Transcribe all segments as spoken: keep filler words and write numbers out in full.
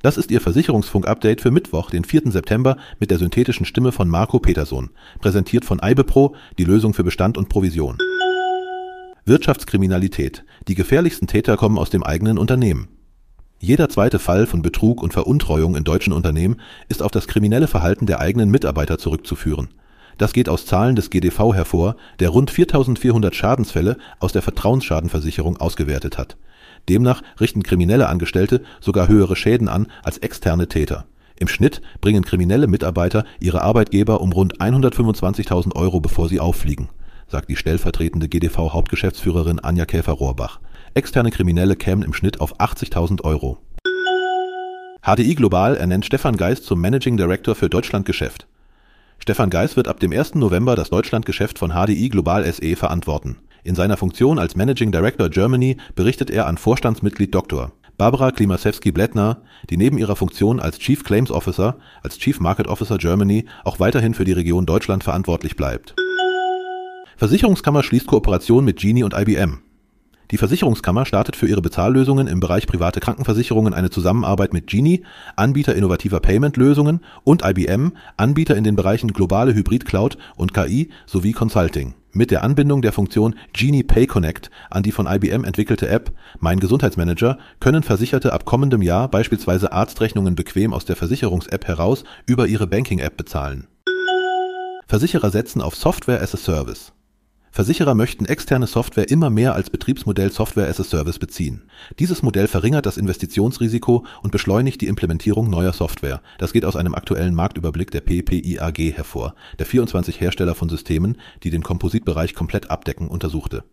Das ist Ihr Versicherungsfunk-Update für Mittwoch, den vierten September, mit der synthetischen Stimme von Marco Petersohn. Präsentiert von IBEPRO, die Lösung für Bestand und Provision. Wirtschaftskriminalität. Die gefährlichsten Täter kommen aus dem eigenen Unternehmen. Jeder zweite Fall von Betrug und Veruntreuung in deutschen Unternehmen ist auf das kriminelle Verhalten der eigenen Mitarbeiter zurückzuführen. Das geht aus Zahlen des G D V hervor, der rund viertausendvierhundert Schadensfälle aus der Vertrauensschadenversicherung ausgewertet hat. Demnach richten kriminelle Angestellte sogar höhere Schäden an als externe Täter. Im Schnitt bringen kriminelle Mitarbeiter ihre Arbeitgeber um rund hundertfünfundzwanzigtausend Euro, bevor sie auffliegen, sagt die stellvertretende G D V-Hauptgeschäftsführerin Anja Käfer-Rohrbach. Externe Kriminelle kämen im Schnitt auf achtzigtausend Euro. H D I Global ernennt Stefan Geis zum Managing Director für Deutschlandgeschäft. Stefan Geis wird ab dem ersten November das Deutschlandgeschäft von H D I Global S E verantworten. In seiner Funktion als Managing Director Germany berichtet er an Vorstandsmitglied Doktor Barbara Klimaszewski-Blättner, die neben ihrer Funktion als Chief Claims Officer, als Chief Market Officer Germany auch weiterhin für die Region Deutschland verantwortlich bleibt. Versicherungskammer schließt Kooperation mit Genie und I B M. Die Versicherungskammer startet für ihre Bezahllösungen im Bereich private Krankenversicherungen eine Zusammenarbeit mit Genie, Anbieter innovativer Payment-Lösungen, und I B M, Anbieter in den Bereichen globale Hybrid-Cloud und K I sowie Consulting. Mit der Anbindung der Funktion Genie Pay Connect an die von I B M entwickelte App Mein Gesundheitsmanager können Versicherte ab kommendem Jahr beispielsweise Arztrechnungen bequem aus der Versicherungs-App heraus über ihre Banking-App bezahlen. Versicherer setzen auf Software as a Service. Versicherer möchten externe Software immer mehr als Betriebsmodell Software as a Service beziehen. Dieses Modell verringert das Investitionsrisiko und beschleunigt die Implementierung neuer Software. Das geht aus einem aktuellen Marktüberblick der P P I A G hervor, der vierundzwanzig Hersteller von Systemen, die den Kompositbereich komplett abdecken, untersuchte.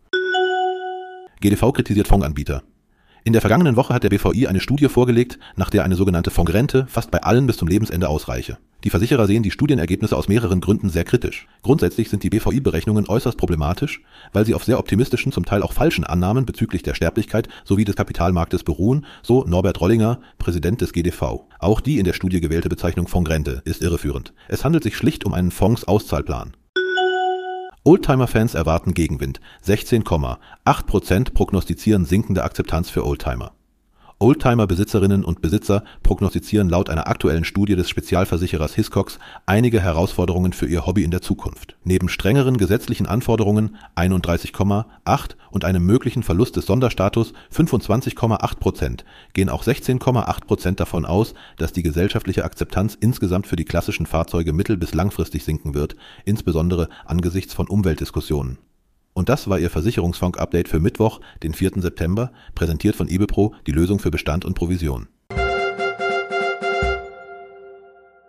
G D V kritisiert Fondsanbieter. In der vergangenen Woche hat der B V I eine Studie vorgelegt, nach der eine sogenannte Fondrente fast bei allen bis zum Lebensende ausreiche. Die Versicherer sehen die Studienergebnisse aus mehreren Gründen sehr kritisch. Grundsätzlich sind die B V I-Berechnungen äußerst problematisch, weil sie auf sehr optimistischen, zum Teil auch falschen Annahmen bezüglich der Sterblichkeit sowie des Kapitalmarktes beruhen, so Norbert Rollinger, Präsident des G D V. Auch die in der Studie gewählte Bezeichnung Fondrente ist irreführend. Es handelt sich schlicht um einen Fonds-Auszahlplan. Oldtimer-Fans erwarten Gegenwind. sechzehn Komma acht Prozent prognostizieren sinkende Akzeptanz für Oldtimer. Oldtimer-Besitzerinnen und Besitzer prognostizieren laut einer aktuellen Studie des Spezialversicherers Hiscox einige Herausforderungen für ihr Hobby in der Zukunft. Neben strengeren gesetzlichen Anforderungen einunddreißig Komma acht und einem möglichen Verlust des Sonderstatus fünfundzwanzig Komma acht Prozent gehen auch sechzehn Komma acht Prozent davon aus, dass die gesellschaftliche Akzeptanz insgesamt für die klassischen Fahrzeuge mittel- bis langfristig sinken wird, insbesondere angesichts von Umweltdiskussionen. Und das war Ihr Versicherungsfunk-Update für Mittwoch, den vierten September, präsentiert von IBEPRO, die Lösung für Bestand und Provision.